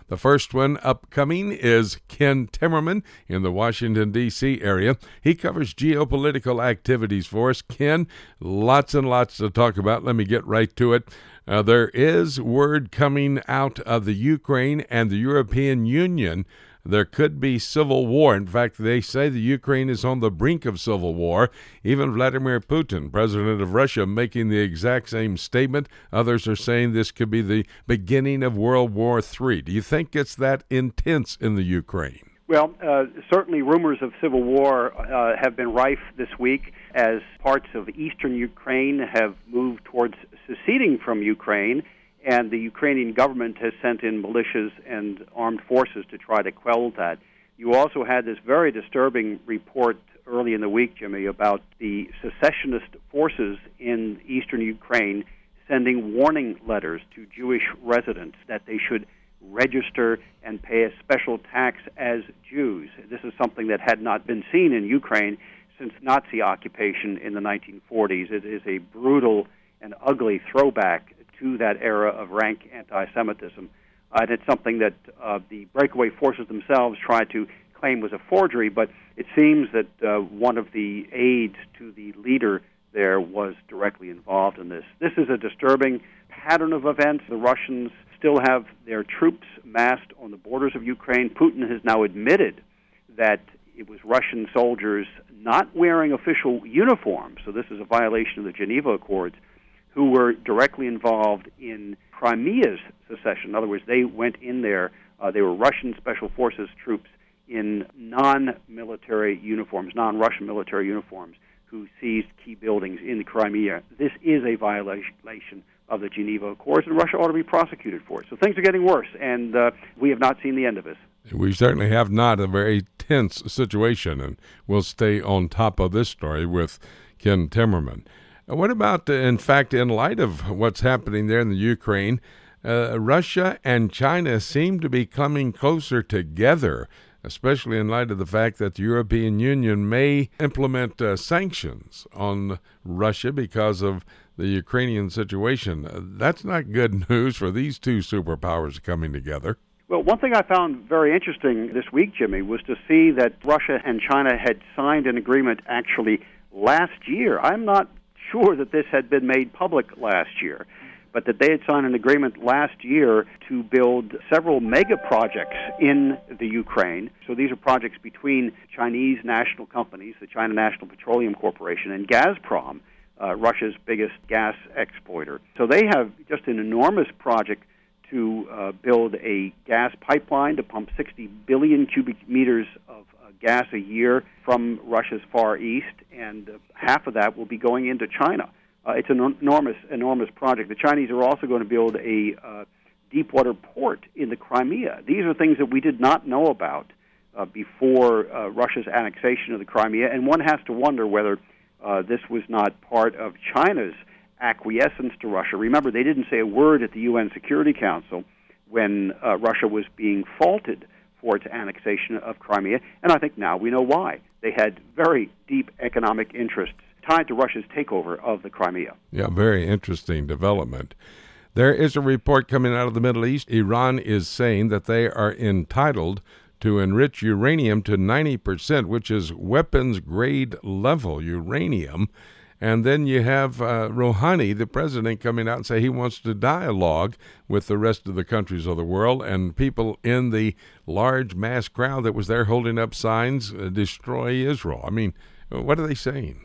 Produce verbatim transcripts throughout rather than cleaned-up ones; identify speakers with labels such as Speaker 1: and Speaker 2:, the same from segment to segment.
Speaker 1: The first one upcoming is Ken Timmerman in the Washington, D C area. He covers geopolitical activities for us. Ken, lots and lots to talk about. Let me get right to it. Uh, there is word coming out of the Ukraine and the European Union. There could be civil war. In fact, they say the Ukraine is on the brink of civil war. Even Vladimir Putin, president of Russia, making the exact same statement. Others are saying this could be the beginning of World War Three. Do you think it's that intense in the Ukraine?
Speaker 2: Well, uh, certainly rumors of civil war uh, have been rife this week as parts of eastern Ukraine have moved towards seceding from Ukraine, and the Ukrainian government has sent in militias and armed forces to try to quell that. You also had this very disturbing report early in the week, Jimmy, about the secessionist forces in eastern Ukraine sending warning letters to Jewish residents that they should register and pay a special tax as Jews. This is something that had not been seen in Ukraine since Nazi occupation in the nineteen forties. It is a brutal and ugly throwback to that era of rank anti-Semitism. Uh, and it's something that uh, the breakaway forces themselves tried to claim was a forgery, but it seems that uh, one of the aides to the leader there was directly involved in this. This is a disturbing pattern of events. The Russians still have their troops massed on the borders of Ukraine. Putin has now admitted that it was Russian soldiers not wearing official uniforms, so this is a violation of the Geneva Accords, who were directly involved in Crimea's secession. In other words, they went in there, uh, they were Russian Special Forces troops in non-military uniforms, non-Russian military uniforms, who seized key buildings in Crimea. This is a violation of the Geneva Accords, and Russia ought to be prosecuted for it. So things are getting worse, and uh, we have not seen the end of this.
Speaker 1: We certainly have not. A very tense situation, and we'll stay on top of this story with Ken Timmerman. What about, uh, in fact, in light of what's happening there in the Ukraine, uh, Russia and China seem to be coming closer together, especially in light of the fact that the European Union may implement uh, sanctions on Russia because of the Ukrainian situation. Uh, that's not good news for these two superpowers coming together.
Speaker 2: Well, one thing I found very interesting this week, Jimmy, was to see that Russia and China had signed an agreement actually last year. I'm not sure that this had been made public last year, but that they had signed an agreement last year to build several mega projects in the Ukraine. So these are projects between Chinese national companies, the China National Petroleum Corporation, and Gazprom, uh, Russia's biggest gas exporter. So they have just an enormous project to uh, build a gas pipeline to pump sixty billion cubic meters of uh, gas a year from Russia's Far East, and uh, half of that will be going into China. Uh, it's an enormous, enormous project. The Chinese are also going to build a uh, deepwater port in the Crimea. These are things that we did not know about uh, before uh, Russia's annexation of the Crimea, and one has to wonder whether uh, this was not part of China's acquiescence to Russia. Remember, they didn't say a word at the U N Security Council when uh, Russia was being faulted for its annexation of Crimea, and I think now we know why. They had very deep economic interests tied to Russia's takeover of the Crimea.
Speaker 1: Yeah, very interesting development. There is a report coming out of the Middle East. Iran is saying that they are entitled to enrich uranium to ninety percent, which is weapons-grade level uranium. And then you have uh, Rouhani, the president, coming out and say he wants to dialogue with the rest of the countries of the world, and people in the large mass crowd that was there holding up signs, uh, destroy Israel. I mean, what are they saying?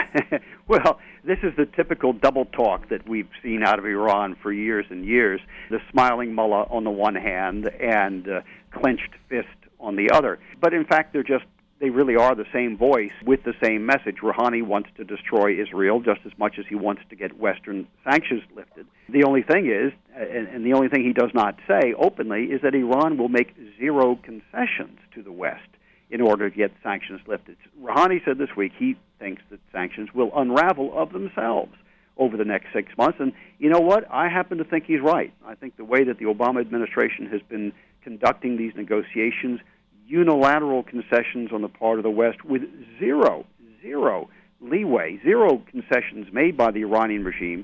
Speaker 2: Well, this is the typical double talk that we've seen out of Iran for years and years. The smiling mullah on the one hand and uh, clenched fist on the other. But in fact, they're just They really are the same voice with the same message. Rouhani wants to destroy Israel just as much as he wants to get Western sanctions lifted. The only thing is, and, and the only thing he does not say openly, is that Iran will make zero concessions to the West in order to get sanctions lifted. Rouhani said this week he thinks that sanctions will unravel of themselves over the next six months. And you know what? I happen to think he's right. I think the way that the Obama administration has been conducting these negotiations, unilateral concessions on the part of the West with zero, zero leeway, zero concessions made by the Iranian regime,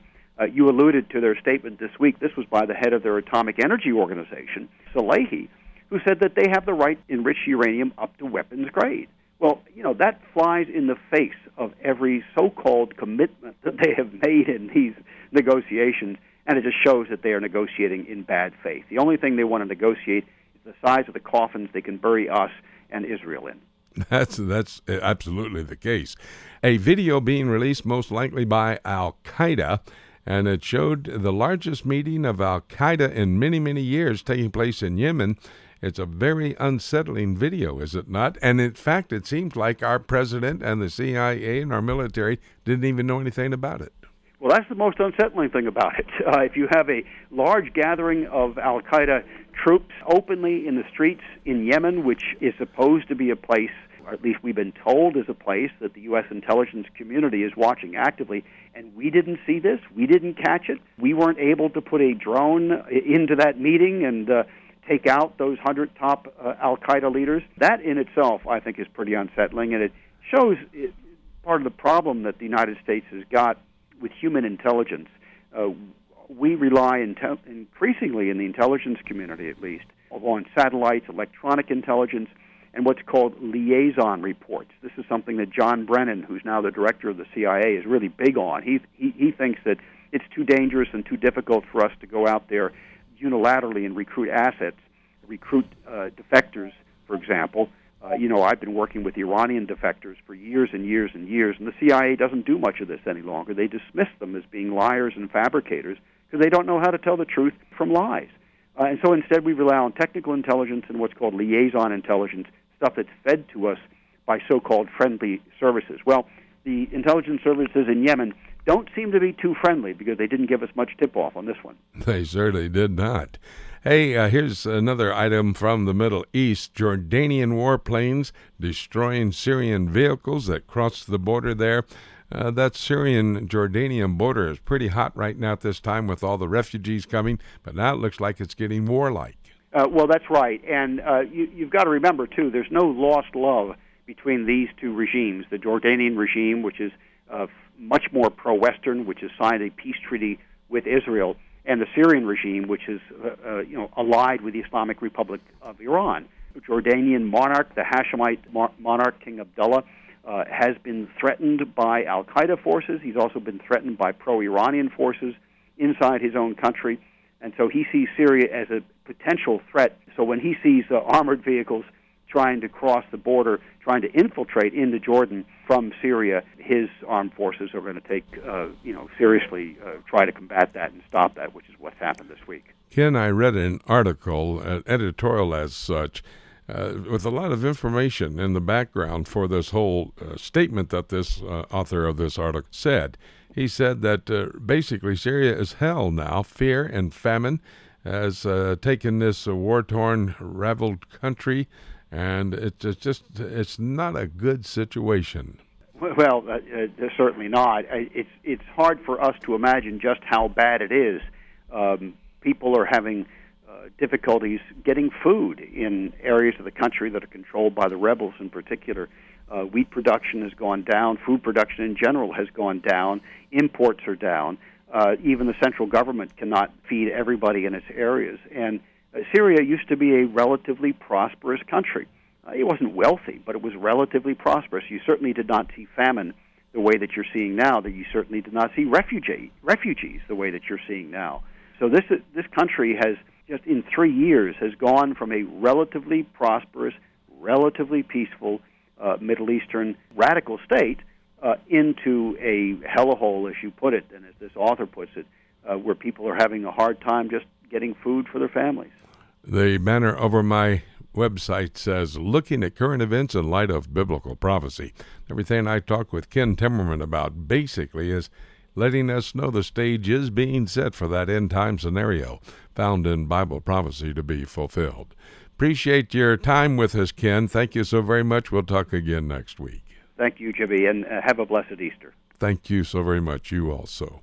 Speaker 2: Uh, you alluded to their statement this week. This was by the head of their Atomic Energy Organization, Salehi, who said that they have the right to enrich uranium up to weapons grade. Well, you know, that flies in the face of every so-called commitment that they have made in these negotiations, and it just shows that they are negotiating in bad faith. The only thing they want to negotiate is the size of the coffins they can bury us and Israel in.
Speaker 1: That's that's absolutely the case. A video being released most likely by Al-Qaeda, and it showed the largest meeting of Al-Qaeda in many, many years taking place in Yemen. It's a very unsettling video, is it not? And in fact, it seems like our president and the C I A and our military didn't even know anything about it.
Speaker 2: Well, that's the most unsettling thing about it. Uh, if you have a large gathering of Al-Qaeda troops openly in the streets in Yemen, which is supposed to be a place, or at least we've been told is a place, that the U S intelligence community is watching actively, and we didn't see this, we didn't catch it, we weren't able to put a drone into that meeting and uh, take out those one hundred top uh, Al-Qaeda leaders. That in itself, I think, is pretty unsettling, and it shows it, part of the problem that the United States has got with human intelligence. Uh, we rely inte- increasingly in the intelligence community, at least, on satellites, electronic intelligence, and what's called liaison reports. This is something that John Brennan, who's now the director of the C I A, is really big on. He, he, he thinks that it's too dangerous and too difficult for us to go out there unilaterally and recruit assets, recruit uh, defectors, for example. Uh, you know, I've been working with Iranian defectors for years and years and years, and the C I A doesn't do much of this any longer. They dismiss them as being liars and fabricators because they don't know how to tell the truth from lies. Uh, and so instead we rely on technical intelligence and what's called liaison intelligence, stuff that's fed to us by so-called friendly services. Well, the intelligence services in Yemen don't seem to be too friendly because they didn't give us much tip-off on this one.
Speaker 1: They certainly did not. Hey, uh, here's another item from the Middle East. Jordanian warplanes destroying Syrian vehicles that crossed the border there. Uh, that Syrian-Jordanian border is pretty hot right now at this time with all the refugees coming, but now it looks like it's getting warlike.
Speaker 2: Uh, well, that's right. And uh, you, you've got to remember, too, there's no lost love between these two regimes. The Jordanian regime, which is uh, much more pro-Western, which has signed a peace treaty with Israel, and the Syrian regime, which is uh, uh, you know, allied with the Islamic Republic of Iran. The Jordanian monarch, the Hashemite mo- monarch, King Abdullah, uh, has been threatened by Al-Qaeda forces. He's also been threatened by pro-Iranian forces inside his own country. And so he sees Syria as a potential threat. So when he sees uh, armored vehicles trying to cross the border, trying to infiltrate into Jordan from Syria, his armed forces are going to take, uh, you know, seriously uh, try to combat that and stop that, which is what's happened this week.
Speaker 1: Ken, I read an article, an editorial as such, uh, with a lot of information in the background for this whole uh, statement that this uh, author of this article said. He said that uh, basically Syria is hell now. Fear and famine has uh, taken this uh, war-torn, raveled country, and it's just, it's not a good situation.
Speaker 2: Well, uh, uh, certainly not. It's it's hard for us to imagine just how bad it is. Um, people are having uh, difficulties getting food in areas of the country that are controlled by the rebels in particular. Uh, wheat production has gone down. Food production in general has gone down. Imports are down. Uh, even the central government cannot feed everybody in its areas. And uh, Syria used to be a relatively prosperous country. Uh, it wasn't wealthy, but it was relatively prosperous. You certainly did not see famine the way that you're seeing now. That you certainly did not see refugee refugees the way that you're seeing now. So this this country has just in three years has gone from a relatively prosperous, relatively peaceful uh, Middle Eastern radical state uh, into a hellhole, as you put it, and as this author puts it, uh, where people are having a hard time just getting food for their families.
Speaker 1: The banner over my website says, looking at current events in light of biblical prophecy. Everything I talk with Ken Timmerman about basically is letting us know the stage is being set for that end-time scenario found in Bible prophecy to be fulfilled. Appreciate your time with us, Ken. Thank you so very much. We'll talk again next week.
Speaker 2: Thank you, Jimmy, and uh, have a blessed Easter.
Speaker 1: Thank you so very much. You also.